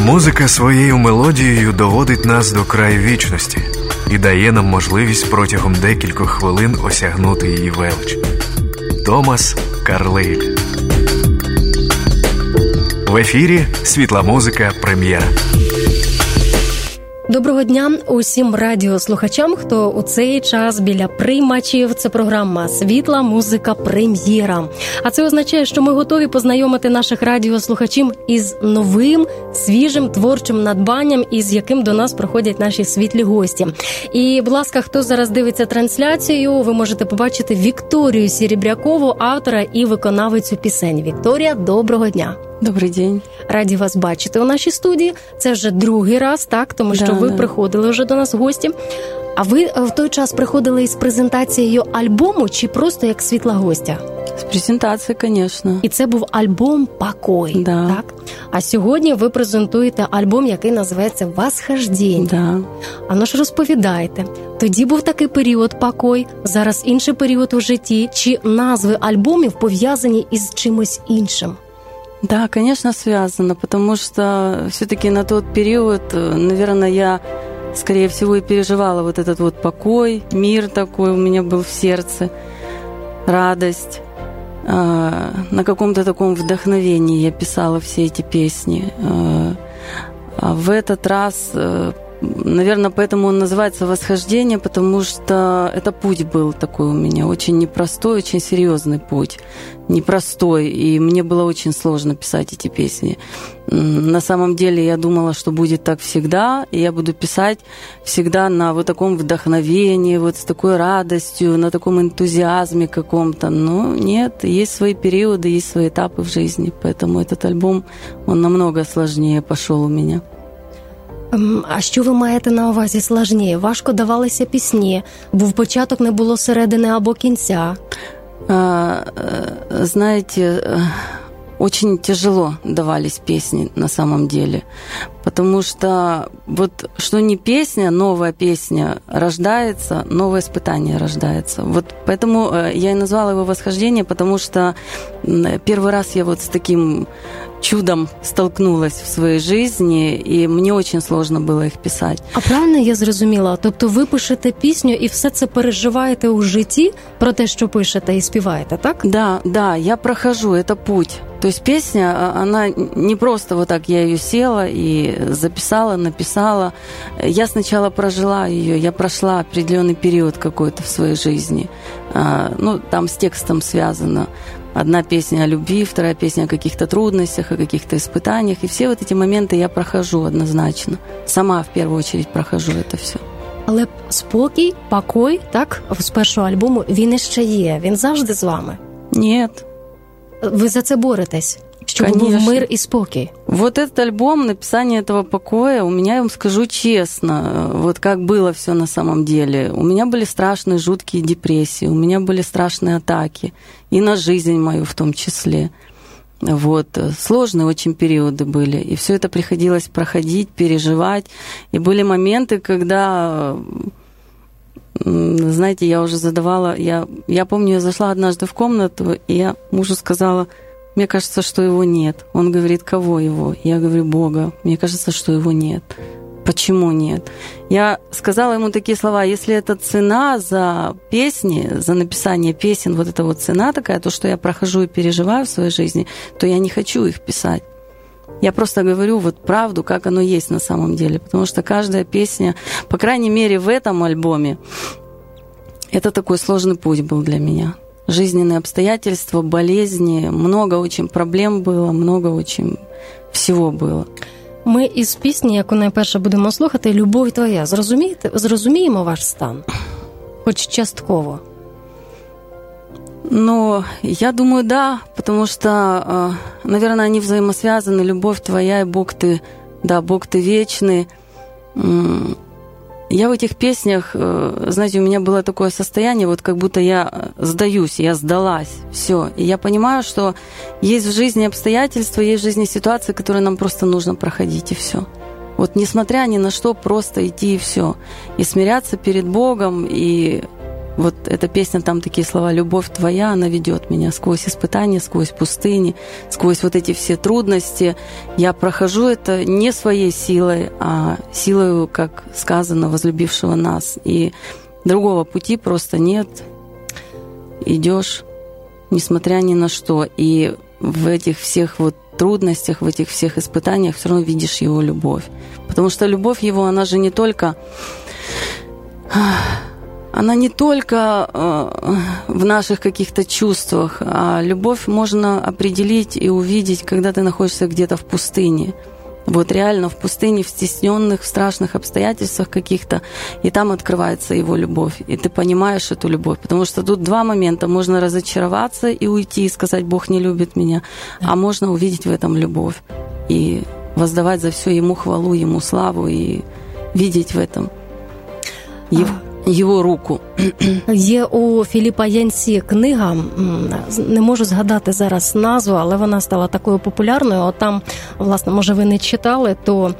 Музика своєю мелодією доводить нас до краю вічності і дає нам можливість протягом декількох хвилин осягнути її велич. Томас Карлейль. В ефірі «Світла музика. Прем'єра». Доброго дня усім радіослухачам, хто у цей час біля приймачів. Це програма «Світла музика. Прем'єра». А це означає, що ми готові познайомити наших радіослухачів із новим, свіжим творчим надбанням, із яким до нас приходять наші світлі гості. І, будь ласка, хто зараз дивиться трансляцію, ви можете побачити Вікторію Серебрякову, автора і виконавицю пісень. Вікторія, доброго дня. Добрий день. Раді вас бачити у нашій студії. Це вже другий раз, так? Тому що ви приходили вже до нас в гості. А ви в той час приходили із презентацією альбому чи просто як світла гостя? З презентацією, звісно. І це був альбом «Покой», так? А сьогодні ви презентуєте альбом, який називається «Восхождення». Да. А ну ж розповідайте. Тоді був такий період «Покой», зараз інший період у житті. Чи назви альбомів пов'язані із чимось іншим? Да, конечно, связано, потому что все-таки на тот период, наверное, я, скорее всего, и переживала вот этот вот покой, мир такой у меня был в сердце, радость. На каком-то таком вдохновении я писала все эти песни. А в этот раз, наверное, поэтому он называется «Восхождение», потому что это путь был такой у меня, очень непростой, очень серьезный путь. Непростой, и мне было очень сложно писать эти песни. На самом деле я думала, что будет так всегда, и я буду писать всегда на вот таком вдохновении, вот с такой радостью, на таком энтузиазме каком-то. Но нет, есть свои периоды, есть свои этапы в жизни, поэтому этот альбом, он намного сложнее пошел у меня. А що ви маєте на увазі сложніше? Важко давалися пісні? Був початок, не було середини або кінця? Знаете, очень тяжело давались песни на самом деле, потому что вот что не песня, новая песня рождается, новое испытание рождается. Вот поэтому я и назвала его «Восхождение», потому что первый раз я вот с таким чудом столкнулась в своей жизни, и мне очень сложно было їх писати. А правильно я зрозуміла? Тобто ви пишете пісню і все це переживаєте у житті про те, що пишете і співаєте, так? Да, я прохожу, это путь. То есть песня, она не просто вот так, я ее села и записала, написала. Я сначала прожила ее, я прошла определенный период какой-то в своей жизни. Ну, там с текстом связано. Одна песня о любви, вторая песня о каких-то трудностях, о каких-то испытаниях. И все вот эти моменты я прохожу однозначно. Сама в первую очередь прохожу это все. Але спокій, покой, так, з першого альбому, він іще є. Він завжди з вами? Ні. Ви за це боретесь? Чтобы Конечно. был мир и спокой. Вот этот альбом, написание этого покоя, у меня, я вам скажу честно, вот как было все на самом деле. У меня были страшные, жуткие депрессии, у меня были страшные атаки, и на жизнь мою в том числе. Вот. Сложные очень периоды были, и все это приходилось проходить, переживать. И были моменты, когда, знаете, я уже задавала, я помню, я зашла однажды в комнату, и я мужу сказала: мне кажется, что его нет. Он говорит: кого его? Я говорю: Бога. Мне кажется, что его нет. Почему нет? Я сказала ему такие слова: если это цена за песни, за написание песен, вот эта вот цена такая, то, что я прохожу и переживаю в своей жизни, то я не хочу их писать. Я просто говорю вот правду, как оно есть на самом деле. Потому что каждая песня, по крайней мере в этом альбоме, это такой сложный путь был для меня. Жизненные обстоятельства, болезни, много очень проблем было, много очень всього було. Ми із пісні, яку найперше будемо слухати, «Любов твоя», зрозуміємо ваш стан? Хоч частково. Ну, я думаю, да, потому что, наверное, они взаимосвязаны. Любовь твоя и Бог ты, да, Бог ты вечный. Я в этих песнях, знаете, у меня было такое состояние, вот как будто я сдаюсь, я сдалась, все. И я понимаю, что есть в жизни обстоятельства, есть в жизни ситуации, которые нам просто нужно проходить, и все. Вот несмотря ни на что, просто идти и все. И смиряться перед Богом, и Вот эта песня, там такие слова: «Любовь твоя, она ведет меня сквозь испытания, сквозь пустыни, сквозь вот эти все трудности. Я прохожу это не своей силой, а силой, как сказано, возлюбившего нас. И другого пути просто нет. Идешь, несмотря ни на что. И в этих всех вот трудностях, в этих всех испытаниях все равно видишь его любовь. Потому что любовь его, она же не только... Она не только в наших каких-то чувствах, а любовь можно определить и увидеть, когда ты находишься где-то в пустыне. Вот реально в пустыне, в стесненных, в страшных обстоятельствах каких-то, и там открывается его любовь, и ты понимаешь эту любовь. Потому что тут два момента. Можно разочароваться и уйти, и сказать: «Бог не любит меня», а можно увидеть в этом любовь и воздавать за все ему хвалу, ему славу, и видеть в этом його руку. Є у Філіпа Янсі книга, не можу згадати зараз назву, але вона стала такою популярною. От там, власне, може ви не читали, то,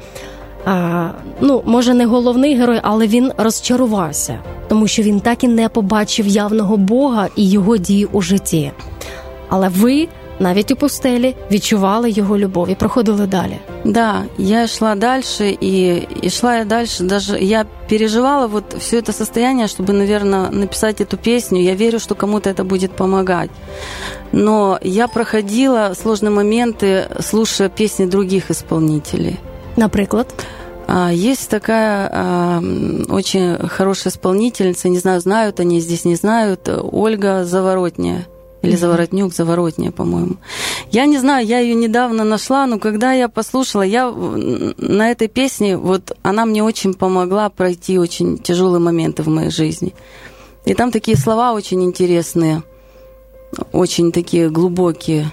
може не головний герой, але він розчарувався, тому що він так і не побачив явного Бога і його дії у житті. Але ви навіть у пустелі відчували його любов і проходили далі. Да, я шла дальше, и шла я дальше. Даже я переживала вот все это состояние, чтобы, наверное, написать эту песню. Я верю, что кому-то это будет помогать. Но я проходила сложные моменты, слушая песни других исполнителей. Например? Есть такая очень хорошая исполнительница, не знаю, знают они здесь, не знают, Ольга Заворотня. Или Заворотнюк, Заворотня, по-моему. Я не знаю, я ее недавно нашла, но когда я послушала, я на этой песне, вот она мне очень помогла пройти очень тяжелые моменты в моей жизни. И там такие слова очень интересные, очень такие глубокие.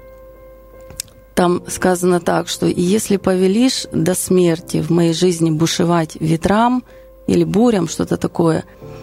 Там сказано так, что «Если повелишь до смерти в моей жизни бушевать ветрам или бурям», что-то такое,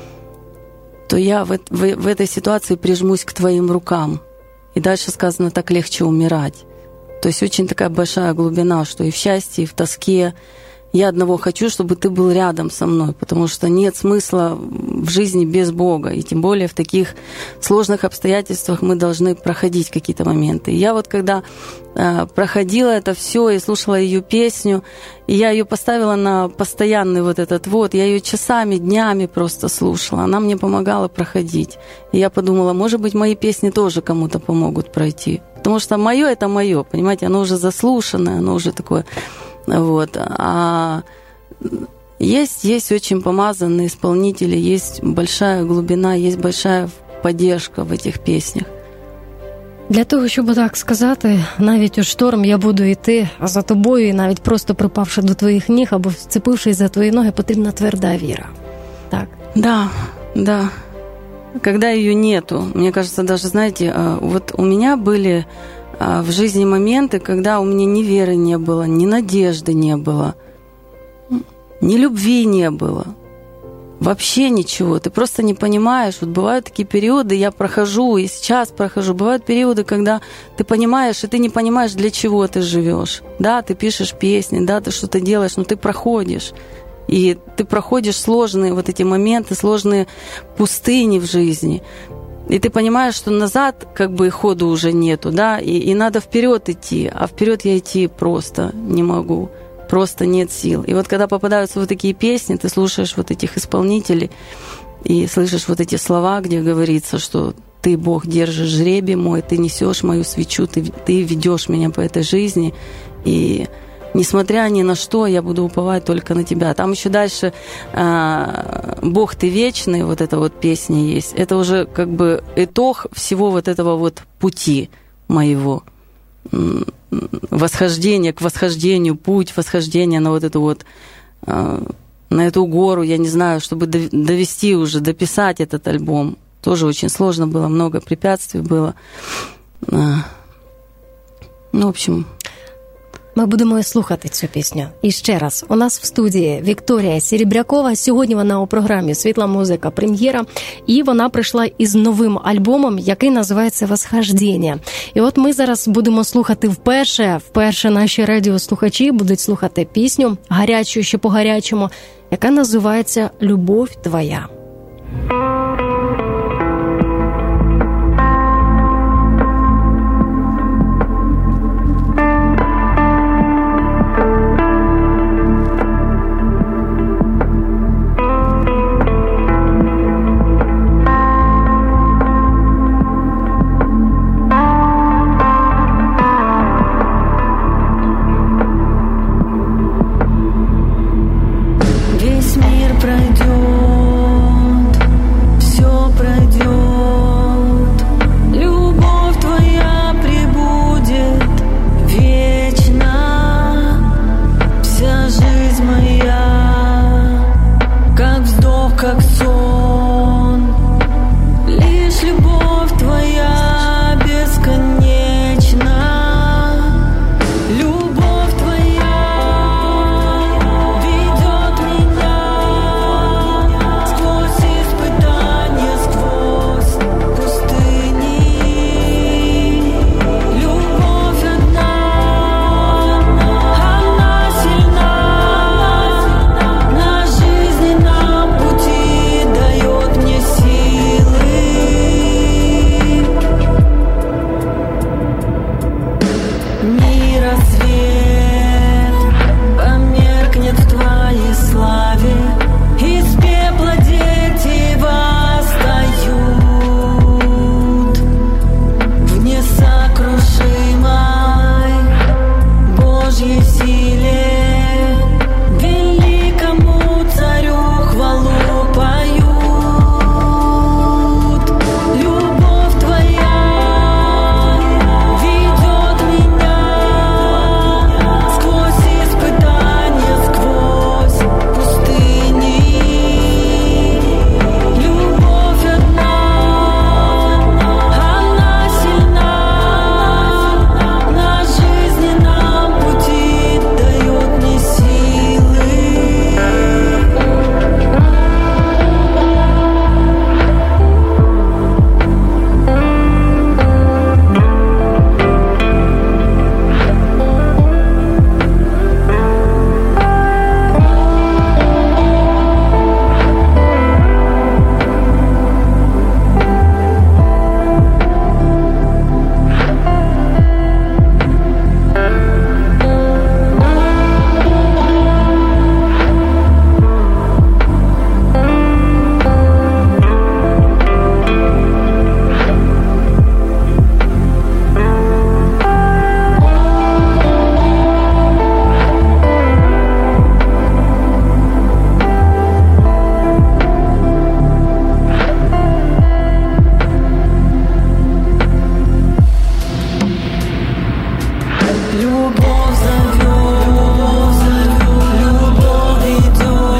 то я в этой ситуации прижмусь к твоим рукам. И дальше сказано: так легче умирать. То есть очень такая большая глубина, что и в счастье, и в тоске я одного хочу, чтобы ты был рядом со мной, потому что нет смысла в жизни без Бога, и тем более в таких сложных обстоятельствах мы должны проходить какие-то моменты. И я вот когда проходила это все и слушала ее песню, и я ее поставила на постоянный вот этот вот, я ее часами, днями просто слушала, она мне помогала проходить. И я подумала, может быть, мои песни тоже кому-то помогут пройти, потому что мое это мое, понимаете, оно уже заслушанное, оно уже такое... Вот. А есть очень помазанные исполнители, есть большая глубина, есть большая поддержка в этих песнях. Для того, щоб так сказати, навіть у шторм я буду йти за тобою, і навіть просто припавши до твоїх ніг або вцепившись за твої ноги, потрібна тверда віра. Так. Да. Когда ее нету, мне кажется, даже, знаете, вот у меня были в жизни моменты, когда у меня ни веры не было, ни надежды не было, ни любви не было. Вообще ничего. Ты просто не понимаешь. Вот бывают такие периоды, я прохожу, и сейчас прохожу. Бывают периоды, когда ты понимаешь, и ты не понимаешь, для чего ты живешь. Да, ты пишешь песни, да, ты что-то делаешь, но ты проходишь. И ты проходишь сложные вот эти моменты, сложные пустыни в жизни. И ты понимаешь, что назад как бы ходу уже нету, да, и надо вперед идти, а вперед я идти просто не могу, просто нет сил. И вот когда попадаются вот такие песни, ты слушаешь вот этих исполнителей и слышишь вот эти слова, где говорится, что ты, Бог, держишь жребий мой, ты несешь мою свечу, ты ведешь меня по этой жизни, и несмотря ни на что, я буду уповать только на тебя. Там еще дальше «Бог, ты вечный», вот эта вот песня есть. Это уже как бы итог всего вот этого вот пути моего. Восхождение к восхождению, путь восхождения на вот эту вот, на эту гору, я не знаю, чтобы довести уже, дописать этот альбом. Тоже очень сложно было, много препятствий было. В общем... Ми будемо слухати цю пісню. І ще раз, у нас в студії Вікторія Серебрякова. Сьогодні вона у програмі «Світла музика. Прем'єра». І вона прийшла із новим альбомом, який називається «Восхождення». І от ми зараз будемо слухати вперше наші радіослухачі будуть слухати пісню, гарячу, ще по-гарячому, яка називається «Любов твоя». рассвет померкнет в твоей славе, из пепла дети восстают в несокрушимой Божьей силе. Великому царю хвалу поют. Любовь твоя ведет меня сквозь испытания, сквозь пустыни. Любовь одна, она сильна, на жизненном пути дает мне силы. Любовь зовет, любовь ведет,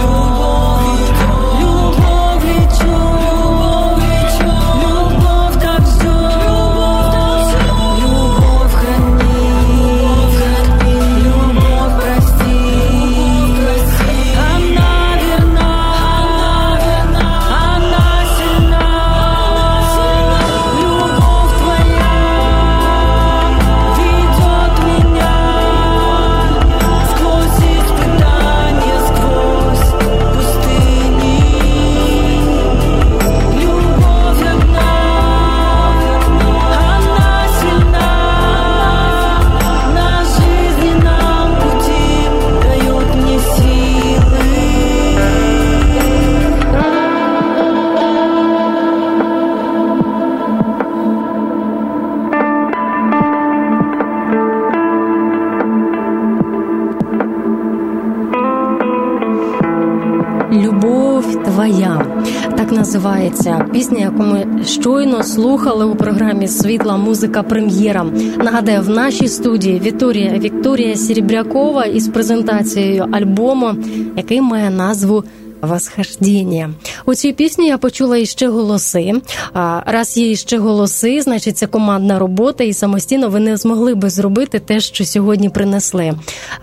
любовь влечет, любовь так ждет, любовь хранит, любовь простит. Она верна, она сильна, любовь твоя ведет меня сквозь испытания, сквозь пустыни. Любовь одна, она сильна, на жизненном пути дает мне силы. Любов твоя. Так називається пісня, яку ми щойно слухали у програмі «Світла музика прем'єра». Нагадаю, в нашій студії Вікторія Серебрякова із презентацією альбому, який має назву «Восхождення». У цій пісні я почула іще голоси. Раз є іще голоси, значить це командна робота, і самостійно ви не змогли би зробити те, що сьогодні принесли.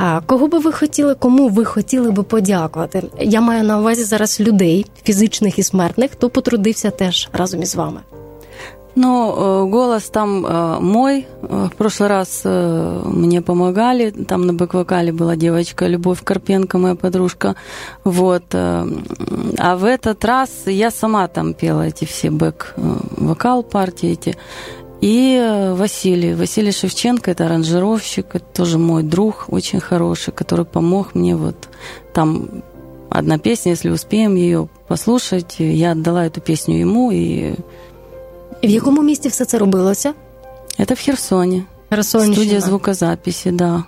Кому ви хотіли би подякувати? Я маю на увазі зараз людей, фізичних і смертних, хто потрудився теж разом із вами. Ну, голос там мой. В прошлый раз мне помогали. Там на бэк-вокале была девочка Любовь Карпенко, моя подружка. Вот. А в этот раз я сама там пела эти все бэк-вокал партии эти. И Василий Шевченко, это аранжировщик, это тоже мой друг, очень хороший, который помог мне. Вот там одна песня, если успеем ее послушать, я отдала эту песню ему. И в якому місті все це робилося? Это в Херсоне. Студія звукозаписи, да.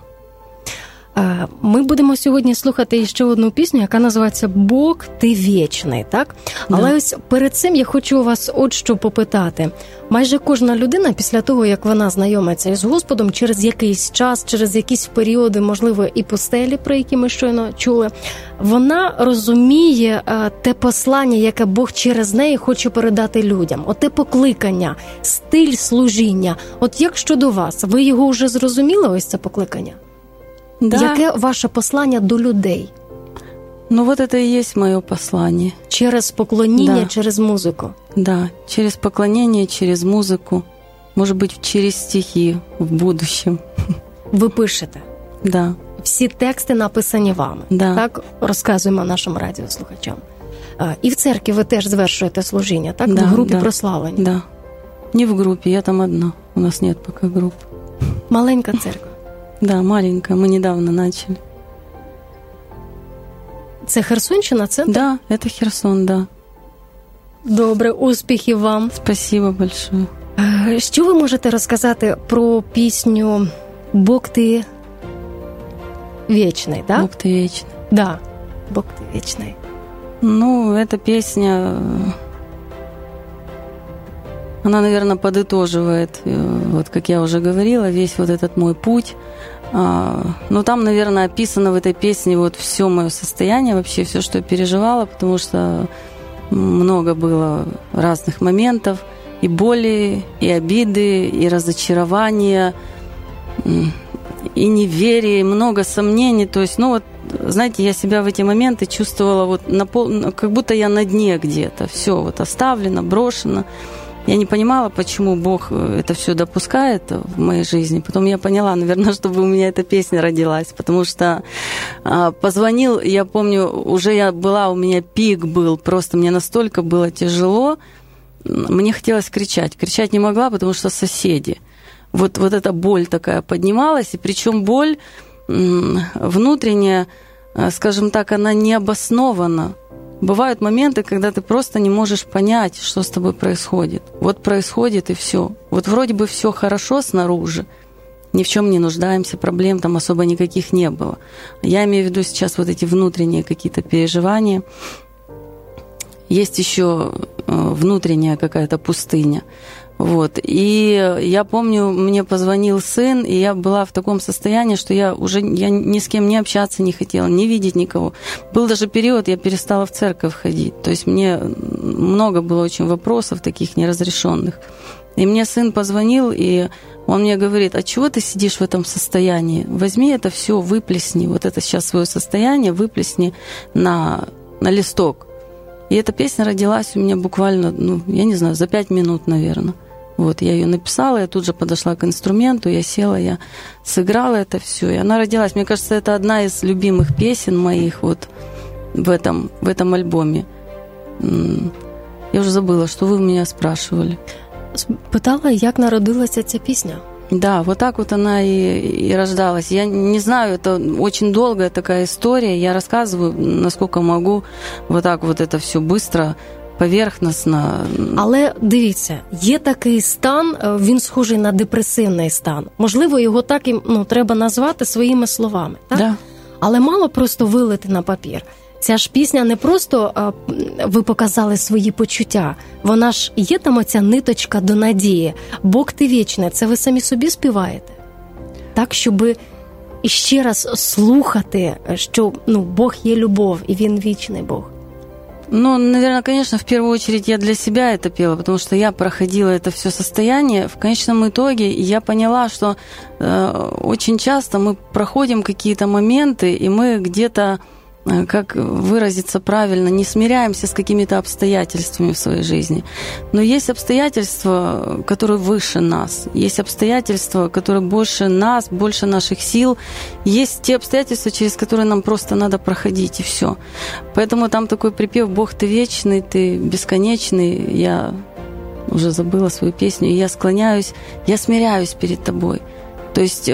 Ми будемо сьогодні слухати ще одну пісню, яка називається «Бог, ти вічний», так? Да. Але ось перед цим я хочу у вас от що попитати. Майже кожна людина після того, як вона знайомиться із Господом, через якийсь час, через якісь періоди, можливо, і пустелі, про які ми щойно чули, вона розуміє те послання, яке Бог через неї хоче передати людям. Оте покликання, стиль служіння. От як щодо вас? Ви його вже зрозуміли, ось це покликання? Да. Яке ваше послання до людей? Ну вот это и есть мое послание. Через поклонение, да. Через музыку. Да, через поклонение, через музыку. Может быть, через стихи в будущем. Ви пишете? Да. Всі тексти написані вами. Да. Так розказуємо нашим радіослухачам. І в церкві ви теж звершуєте служіння, так? Да, в групі да. прославлення. Да. Не в группе, я там одна. У нас нет пока групп. Маленька церква. Да, маленькая, мы недавно начали. Це Херсонщина, центр? Да, это Херсон, да. Добре, успіхів вам. Спасибо большое. Що ви можете розказати про пісню «Бог ти вічний», да? Бог ты вечный. Да, «Бог ти вічний». Ну, эта песня, она, наверное, подытоживает, вот как я уже говорила, весь вот этот мой путь. Но там, наверное, описано в этой песне вот все мое состояние, вообще все, что я переживала, потому что много было разных моментов, и боли, и обиды, и разочарования, и неверия, и много сомнений. То есть, ну вот, знаете, я себя в эти моменты чувствовала вот как будто я на дне где-то. Все вот оставлено, брошено. Я не понимала, почему Бог это все допускает в моей жизни. Потом я поняла, наверное, чтобы у меня эта песня родилась, потому что позвонил, я помню, уже у меня пик был, просто мне настолько было тяжело, мне хотелось кричать. Кричать не могла, потому что соседи. Вот эта боль такая поднималась, и причем боль внутренняя, скажем так, она не обоснована. Бывают моменты, когда ты просто не можешь понять, что с тобой происходит. Вот происходит и все. Вот вроде бы все хорошо снаружи, ни в чем не нуждаемся, проблем там особо никаких не было. Я имею в виду сейчас вот эти внутренние какие-то переживания. Есть еще внутренняя какая-то пустыня. Вот. И я помню, мне позвонил сын, и я была в таком состоянии, что я ни с кем не общаться не хотела, не видеть никого. Был даже период, я перестала в церковь ходить. То есть мне много было очень вопросов таких неразрешенных. И мне сын позвонил, и он мне говорит: а чего ты сидишь в этом состоянии? Возьми это все, выплесни, вот это сейчас свое состояние, выплесни на листок. И эта песня родилась у меня буквально, я не знаю, за 5 минут, наверное. Вот, я ее написала, я тут же подошла к инструменту, я села, я сыграла это все, и она родилась. Мне кажется, это одна из любимых песен моих вот в этом альбоме. Я уже забыла, что вы меня спрашивали. Питала, як народилася ця пісня? Да, вот так вот она и рождалась. Я не знаю, это очень долгая такая история. Я рассказываю, насколько могу, вот так вот это все быстро, поверхностно. Але дивіться, є такий стан, він схожий на депресивний стан. Можливо, його так і треба назвати своїми словами. Так? Да. Але мало просто вилити на папір. Ця ж пісня не просто ви показали свої почуття. Вона ж є там оця ниточка до надії. Бог ти вічний. Це ви самі собі співаєте? Так, щоб іще раз слухати, що Бог є любов, і Він вічний Бог. Наверное, конечно, в первую очередь я для себя это пела, потому что я проходила это все состояние. В конечном итоге я поняла, что очень часто мы проходим какие-то моменты, и мы где-то, как выразиться правильно, не смиряемся с какими-то обстоятельствами в своей жизни. Но есть обстоятельства, которые выше нас. Есть обстоятельства, которые больше нас, больше наших сил. Есть те обстоятельства, через которые нам просто надо проходить, и все. Поэтому там такой припев «Бог, ты вечный, ты бесконечный». Я уже забыла свою песню. И я склоняюсь, я смиряюсь перед тобой. То есть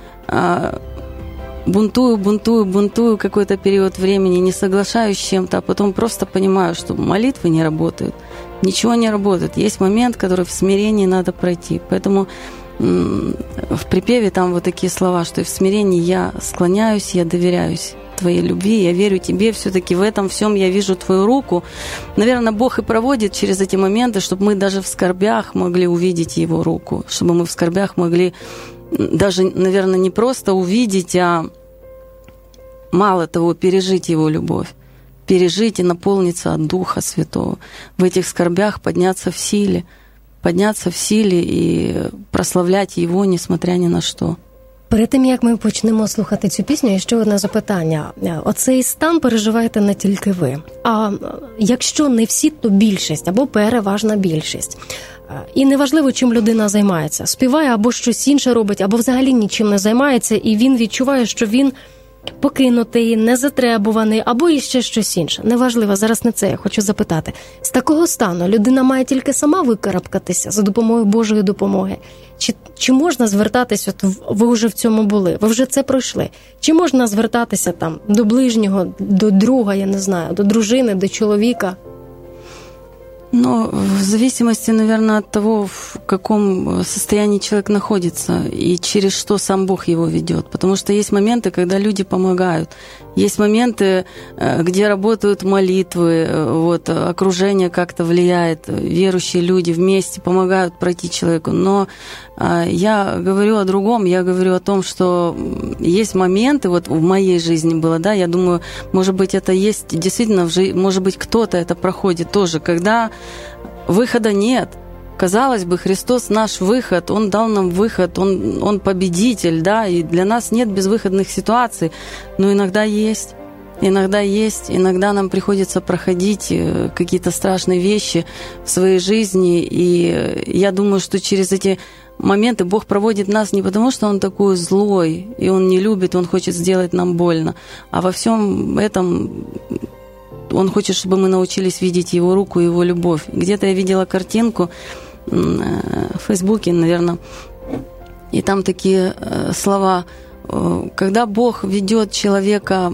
бунтую какой-то период времени, не соглашаюсь с чем-то, а потом просто понимаю, что молитвы не работают, ничего не работает. Есть момент, который в смирении надо пройти. Поэтому в припеве там вот такие слова, что и в смирении я склоняюсь, я доверяюсь Твоей любви, я верю Тебе, все-таки в этом всем я вижу Твою руку. Наверное, Бог и проводит через эти моменты, чтобы мы даже в скорбях могли увидеть Его руку, чтобы мы в скорбях могли даже, наверное, не просто увидеть, а мало того, пережить Его любовь, пережить и наполниться от Духа Святого. В этих скорбях подняться в силе і прославлять Його, несмотря ні на що. Перед тим, як ми почнемо слухати цю пісню, є ще одне запитання. Оцей стан переживаєте не тільки ви. А якщо не всі, то більшість або переважна більшість. І неважливо, чим людина займається. Співає або щось інше робить, або взагалі нічим не займається, і він відчуває, що він покинутий, незатребуваний або іще щось інше. Неважливо, зараз не це я хочу запитати. З такого стану людина має тільки сама викарабкатися за допомогою Божої допомоги? Чи можна звертатися, от ви вже в цьому були, ви вже це пройшли? Чи можна звертатися там до ближнього, до друга, я не знаю, до дружини, до чоловіка? Ну, в зависимости, наверное, от того, в каком состоянии человек находится и через что сам Бог его ведет. Потому что есть моменты, когда люди помогают. Есть моменты, где работают молитвы, вот, окружение как-то влияет, верующие люди вместе помогают пройти человеку. Но я говорю о другом, я говорю о том, что есть моменты, вот в моей жизни было, да, я думаю, может быть, это есть действительно в жизни, может быть, кто-то это проходит тоже, когда выхода нет. Казалось бы, Христос наш выход, Он дал нам выход, Он победитель, да, и для нас нет безвыходных ситуаций, но иногда есть. Иногда нам приходится проходить какие-то страшные вещи в своей жизни, и я думаю, что через эти моменты Бог проводит нас не потому, что Он такой злой, и Он не любит, Он хочет сделать нам больно, а во всем этом Он хочет, чтобы мы научились видеть Его руку, Его любовь. Где-то я видела картинку в Фейсбуке, наверное, и там такие слова: когда Бог ведет человека,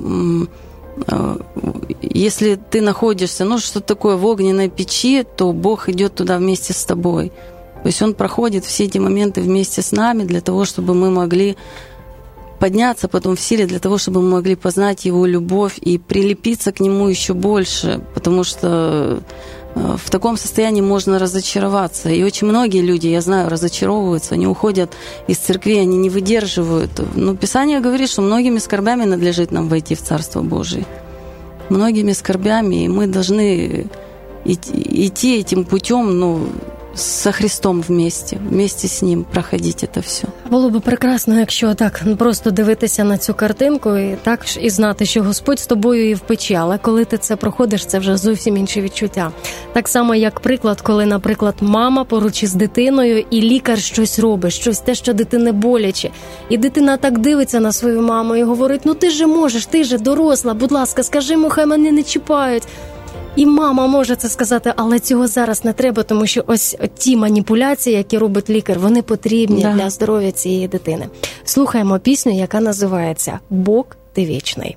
если ты находишься, ну, что такое, в огненной печи, то Бог идет туда вместе с тобой. То есть Он проходит все эти моменты вместе с нами для того, чтобы мы могли подняться потом в силе, для того, чтобы мы могли познать Его любовь и прилепиться к Нему еще больше, потому что в таком состоянии можно разочароваться. И очень многие люди, я знаю, разочаровываются, они уходят из церкви, они не выдерживают. Но Писание говорит, что многими скорбями надлежит нам войти в Царство Божие. Многими скорбями, и мы должны идти этим путем, ну, со Христом вместе з Ним проходити це все. Було б прекрасно, якщо так просто дивитися на цю картинку і так і знати, що Господь з тобою і в печі, але коли ти це проходиш, це вже зовсім інші відчуття. Так само, як приклад, коли, наприклад, мама поруч із дитиною і лікар щось робить, щось те, що дитині боляче. І дитина так дивиться на свою маму і говорить: ну ти же можеш, ти же доросла, будь ласка, скажи йому, хай мене не чіпають. І мама може це сказати, але цього зараз не треба, тому що ось ті маніпуляції, які робить лікар, вони потрібні для здоров'я цієї дитини. Слухаємо пісню, яка називається «Бог, ти вічний».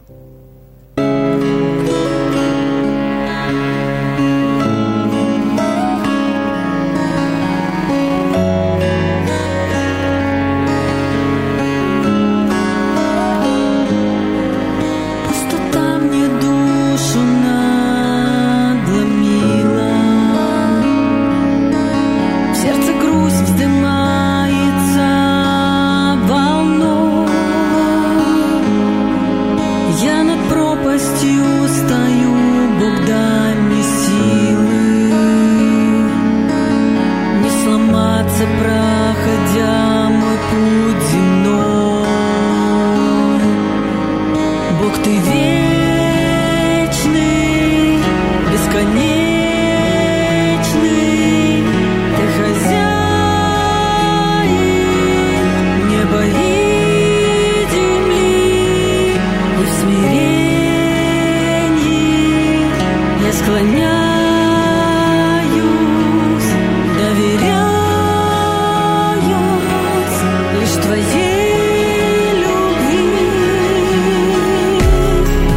Твоей любви.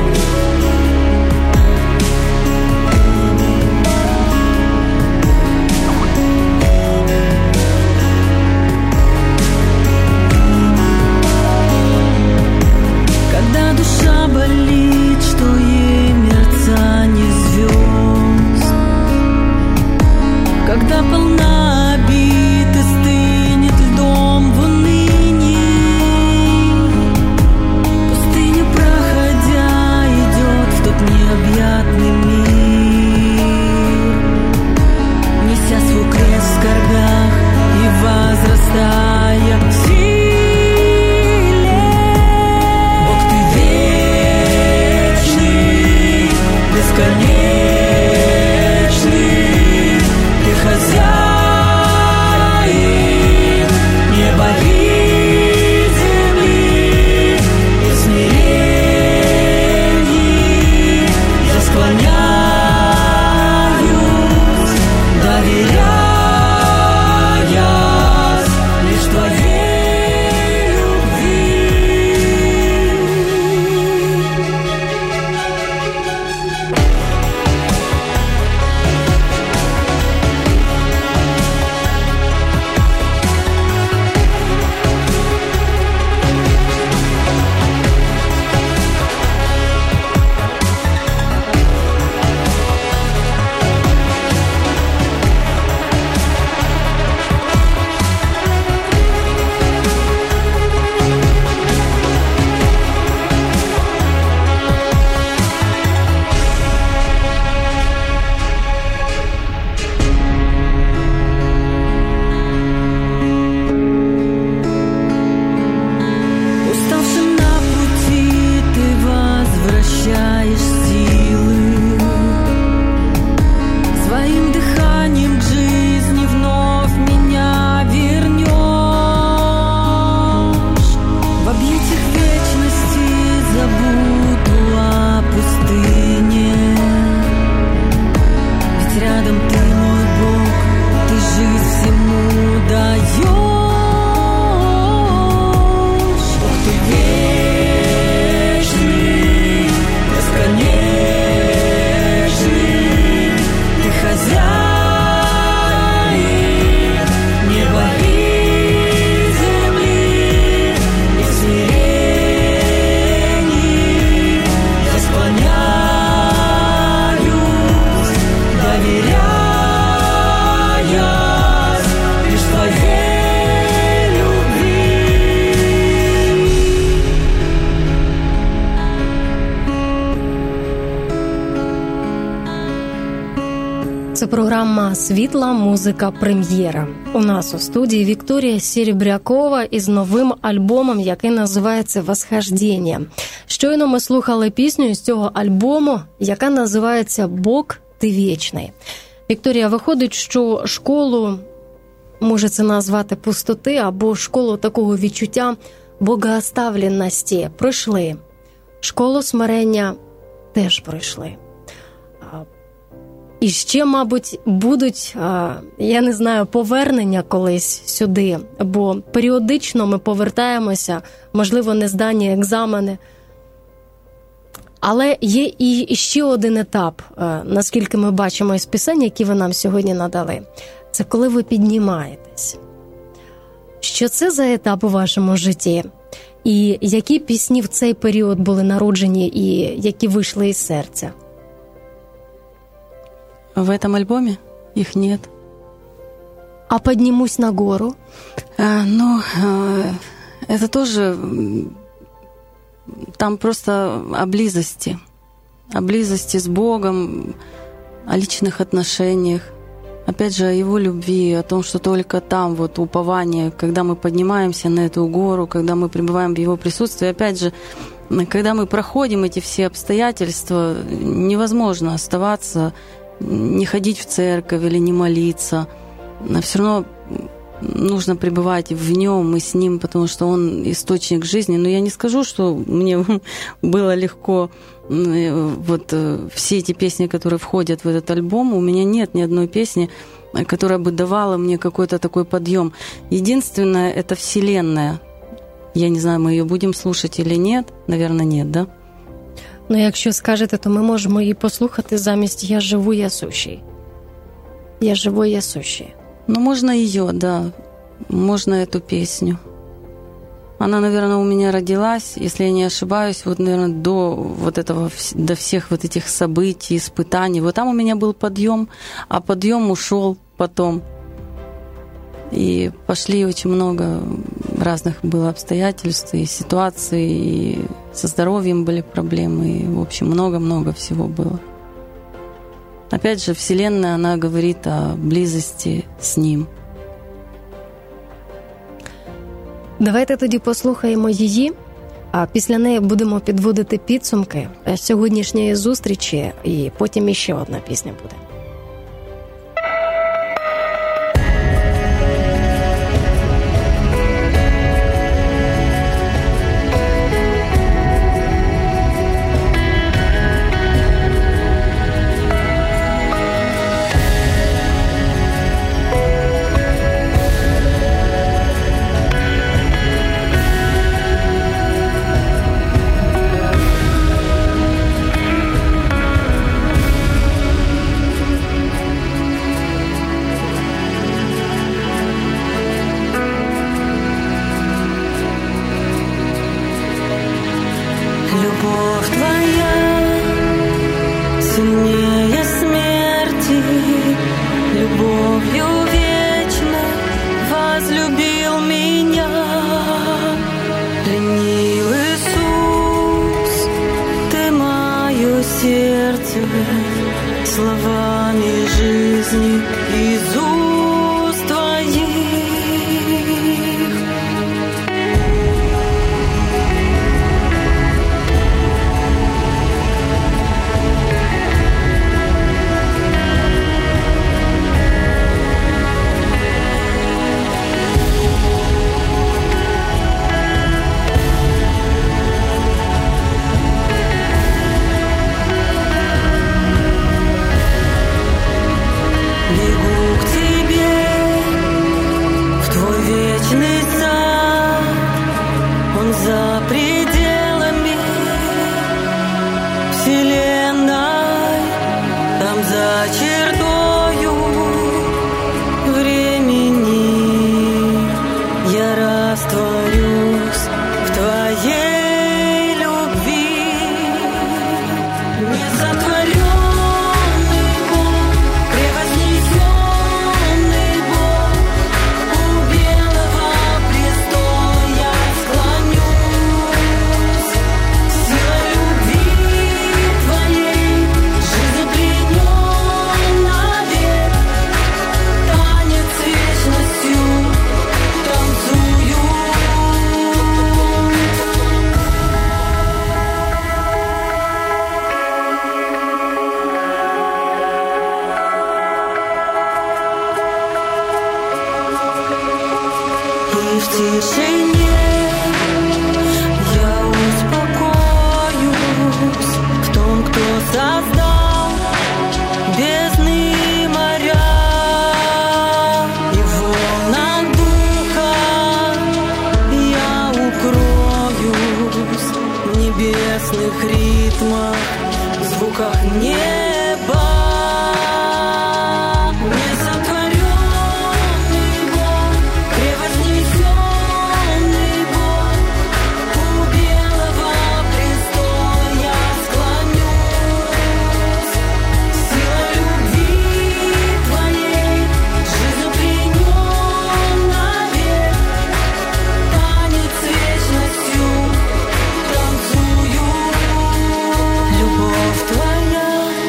Це програма «Світла музика прем'єра». У нас у студії Вікторія Серебрякова із новим альбомом, який називається «Восхождення». Щойно ми слухали пісню з цього альбому, яка називається «Бог, ти вічний». Вікторія, виходить, що школу, може це назвати пустоти, або школу такого відчуття богооставленості пройшли. Школу смирення теж пройшли. І ще, мабуть, будуть, я не знаю, повернення колись сюди, бо періодично ми повертаємося, можливо, нездані екзамени. Але є і ще один етап, наскільки ми бачимо із пісень, які ви нам сьогодні надали. Це коли ви піднімаєтесь. Що це за етап у вашому житті? І які пісні в цей період були народжені і які вийшли із серця? В этом альбоме их нет. А «Поднимусь на гору»? Это тоже... Там просто о близости с Богом, о личных отношениях. Опять же, о Его любви, о том, что только там вот упование, когда мы поднимаемся на эту гору, когда мы пребываем в Его присутствии. Опять же, когда мы проходим эти все обстоятельства, невозможно оставаться, не ходить в церковь или не молиться. Но все равно нужно пребывать в Нем и с Ним, потому что Он источник жизни. Но я не скажу, что мне было легко. Вот все эти песни, которые входят в этот альбом, у меня нет ни одной песни, которая бы давала мне какой-то такой подъем. Единственное, это Вселенная. Я не знаю, мы ее будем слушать или нет. Наверное, нет, да? Ну, якщо скажете, то ми можемо її послухати замість «Я живу, я сущий». «Я живу, я сущий». Ну, можно ее, да. Можно эту песню. Она, наверное, у меня родилась, если я не ошибаюсь, вот, наверное, до всех вот этих событий, испытаний. Вот там у меня был подъем, а подъем ушел потом. И пошли очень много разных было обстоятельств и ситуаций, и со здоровьем были проблемы, и, в общем, много-много всего было. Опять же, Вселенная, она говорит о близости с Ним. Давайте тоді послухаємо її, а після неї будемо підводити підсумки сьогоднішньої зустрічі, і потім іще одна пісня буде. Любовь твоя сильнее смерти, любовью вечной возлюбил меня. Пленил Иисус, ты мое сердце, словами жизни из уст твоих. Бегу к тебе. небесных ритмах, звуках неба. Несотворенный Бог, превознесенный Бог, у белого престола я склонюсь. Сила любви Твоей, жизнью пленен навек, танец вечностью танцую. Любовь Твоя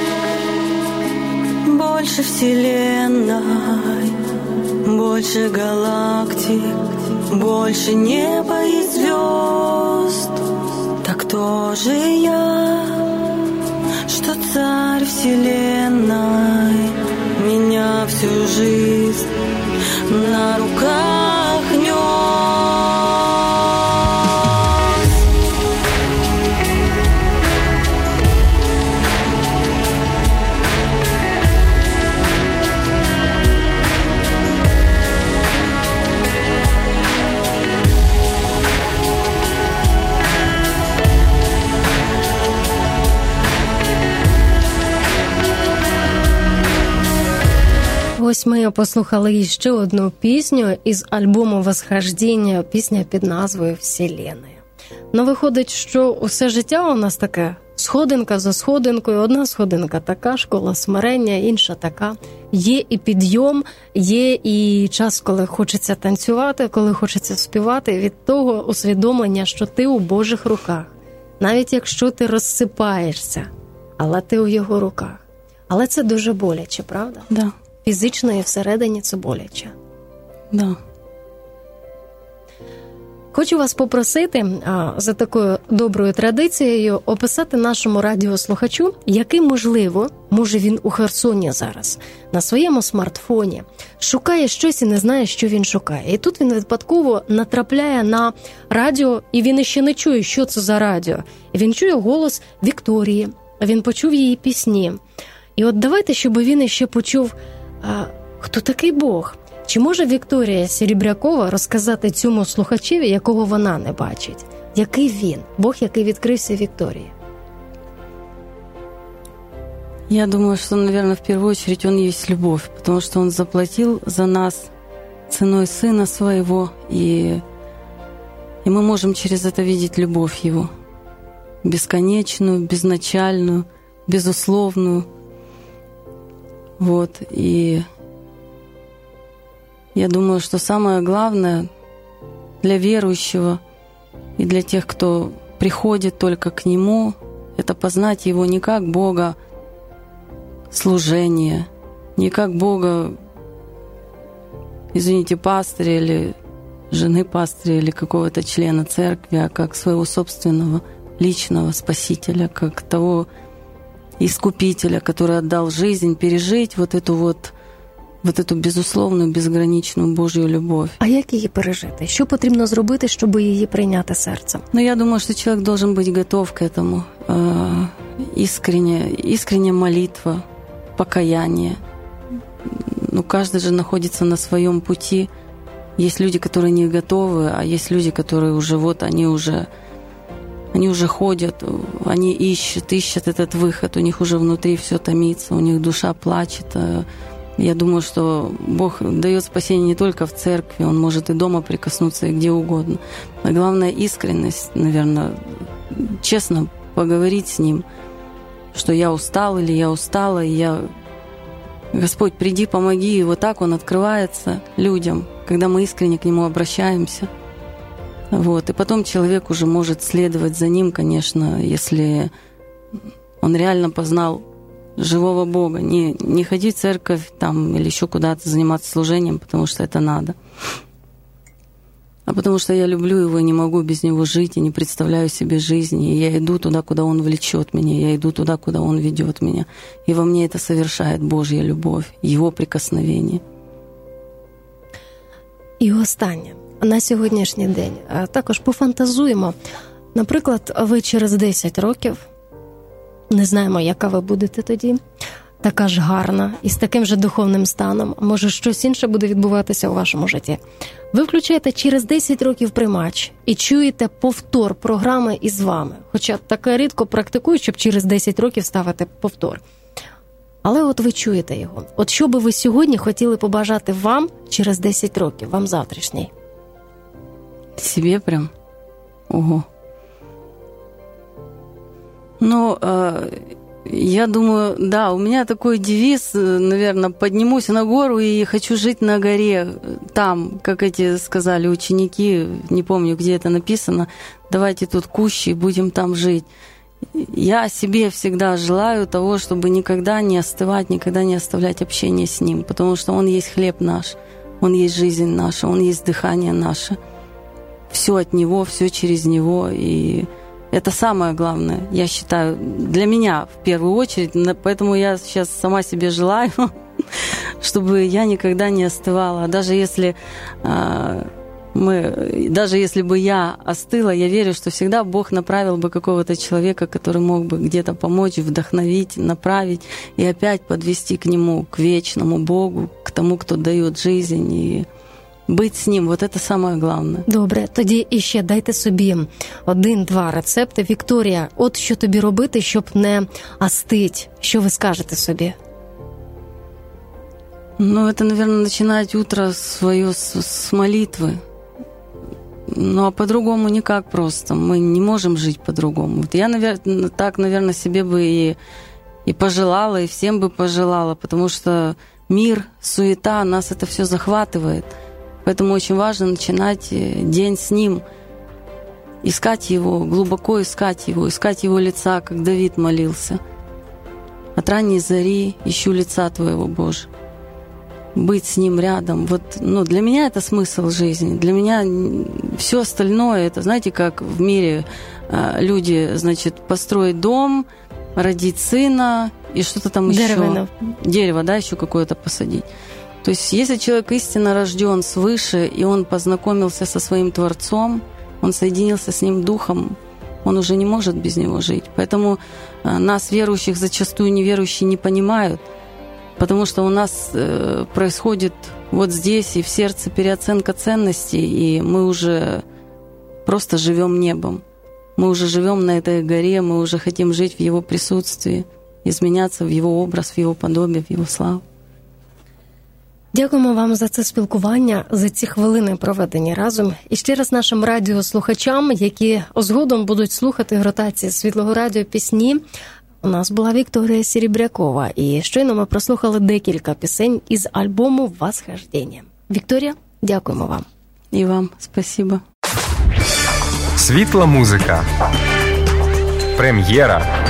больше вселенной, больше галактик, больше неба и звезд. Так кто же я, что царь вселенной меня всю жизнь на руках нес? Ось ми послухали ще одну пісню із альбому «Восхождення», пісня під назвою «Вселенная». Ну, виходить, що усе життя у нас таке сходинка за сходинкою. Одна сходинка така, школа смирення, інша така. Є і підйом, є і час, коли хочеться танцювати, коли хочеться співати, від того усвідомлення, що ти у Божих руках. Навіть якщо ти розсипаєшся, але ти у його руках. Але це дуже боляче, правда? Да. Фізично і всередині це боляче. Да. Хочу вас попросити за такою доброю традицією описати нашому радіослухачу, який, можливо, може він у Херсоні зараз, на своєму смартфоні, шукає щось і не знає, що він шукає. І тут він випадково натрапляє на радіо, і він іще не чує, що це за радіо. І він чує голос Вікторії, він почув її пісні. І от давайте, щоб він іще почув, хто такий Бог. Чи може Вікторія Серебрякова розказати цьому слухачеві, якого вона не бачить? Який він? Бог, який відкрився Вікторії? Я думаю, что, наверное, в первую очередь Он есть любовь, потому что Он заплатил за нас ценой Сына Своего, и мы можем через это видеть любовь Его. Бесконечную, безначальную, безусловную. Вот, и я думаю, что самое главное для верующего и для тех, кто приходит только к Нему, это познать Его не как Бога служения, не как Бога, извините, пастыря или жены пастыря или какого-то члена церкви, а как своего собственного личного спасителя, как того искупителя, который отдал жизнь, пережить вот эту безусловную, безграничную Божью любовь. А як її пережити? Що потрібно зробити, щоб її прийняти серцем? Но я думаю, что человек должен быть готов к этому. Искренняя молитва, покаяние. Ну, каждый же находится на своем пути. Есть люди, которые не готовы, а есть люди, которые уже они уже ходят, они ищут этот выход, у них уже внутри все томится, у них душа плачет. Я думаю, что Бог дает спасение не только в церкви, Он может и дома прикоснуться, и где угодно. Но главное — искренность, наверное, честно поговорить с Ним, что я устал или я устала, и Господь, приди, помоги. И вот так Он открывается людям, когда мы искренне к Нему обращаемся. Вот. И потом человек уже может следовать за Ним, конечно, если он реально познал живого Бога. Не ходить в церковь там, или еще куда-то заниматься служением, потому что это надо. А потому что я люблю Его и не могу без Него жить, и не представляю себе жизни. И я иду туда, куда Он влечет меня, я иду туда, куда Он ведет меня. И во мне это совершает Божья любовь, Его прикосновение. І останнє. На сьогоднішній день також пофантазуємо. Наприклад, ви через 10 років, не знаємо, яка ви будете тоді, така ж гарна і з таким же духовним станом, може щось інше буде відбуватися у вашому житті. Ви включаєте через 10 років приймач і чуєте повтор програми із вами. Хоча таке рідко практикують, щоб через 10 років ставити повтор. Але от ви чуєте його. От що би ви сьогодні хотіли побажати вам через 10 років, вам завтрашній? Себе прям? Ого. Ну, я думаю, да, у меня такой девиз, наверное, поднимусь на гору и хочу жить на горе, там, как эти сказали ученики, не помню, где это написано, давайте тут кущи, будем там жить. Я себе всегда желаю того, чтобы никогда не остывать, никогда не оставлять общение с Ним, потому что Он есть хлеб наш, Он есть жизнь наша, Он есть дыхание наше. Все от Него, все через Него, и это самое главное, я считаю, для меня в первую очередь, поэтому я сейчас сама себе желаю, чтобы я никогда не остывала. Даже если бы я остыла, я верю, что всегда Бог направил бы какого-то человека, который мог бы где-то помочь, вдохновить, направить и опять подвести к Нему, к вечному Богу, к тому, кто дает жизнь, и бути з ним, вот це самое главное. Добре, тоді іще дайте собі 1-2 рецепти. Вікторія, от що тобі робити, щоб не остить? Що ви скажете собі? Ну, это, наверное, начинать утро свое с молитвы. Ну, а по-другому никак просто. Мы не можем жить по-другому. Вот я, наверное, себе бы и пожелала, и всем бы пожелала, потому что мир, суета, нас это все захватывает. Поэтому очень важно начинать день с Ним, искать Его, глубоко искать Его лица, как Давид молился. От ранней зари ищу лица Твоего, Боже. Быть с Ним рядом. Вот, для меня это смысл жизни. Для меня все остальное, это, знаете, как в мире люди, построить дом, родить сына и что-то там еще. Дерево, да, еще какое-то посадить. То есть, если человек истинно рожден свыше, и он познакомился со своим Творцом, он соединился с Ним Духом, он уже не может без Него жить. Поэтому нас, верующих, зачастую неверующие не понимают, потому что у нас происходит вот здесь и в сердце переоценка ценностей, и мы уже просто живем небом. Мы уже живем на этой горе, мы уже хотим жить в Его присутствии, изменяться в Его образ, в Его подобие, в Его славу. Дякуємо вам за це спілкування, за ці хвилини, проведені разом. І ще раз нашим радіослухачам, які згодом будуть слухати в ротації Світлого радіо пісні. У нас була Вікторія Серебрякова, і щойно ми прослухали декілька пісень із альбому «Восхождення». Вікторія, дякуємо вам. І вам спасибо. Світла музика. Прем'єра.